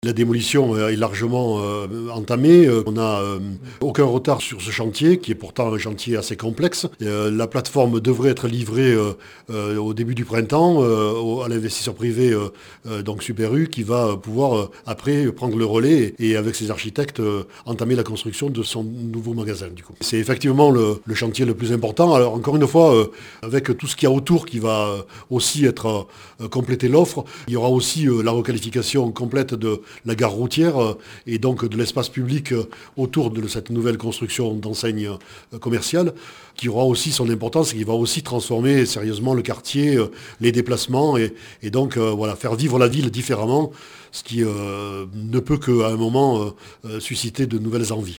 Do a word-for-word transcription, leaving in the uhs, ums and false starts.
La démolition est largement euh, entamée. On n'a euh, aucun retard sur ce chantier, qui est pourtant un chantier assez complexe. Euh, la plateforme devrait être livrée euh, euh, au début du printemps euh, au, à l'investisseur privé, euh, euh, donc Super U, qui va pouvoir euh, après prendre le relais et, et avec ses architectes euh, entamer la construction de son nouveau magasin. Du coup, c'est effectivement le, le chantier le plus important. Alors encore une fois, euh, avec tout ce qu'il y a autour qui va euh, aussi être euh, compléter l'offre, il y aura aussi euh, la requalification complète de la gare routière euh, et donc de l'espace public euh, autour de cette nouvelle construction d'enseigne euh, commerciale, qui aura aussi son importance et qui va aussi transformer sérieusement le quartier, euh, les déplacements et, et donc euh, voilà, faire vivre la ville différemment, ce qui euh, ne peut qu'à un moment euh, euh, susciter de nouvelles envies.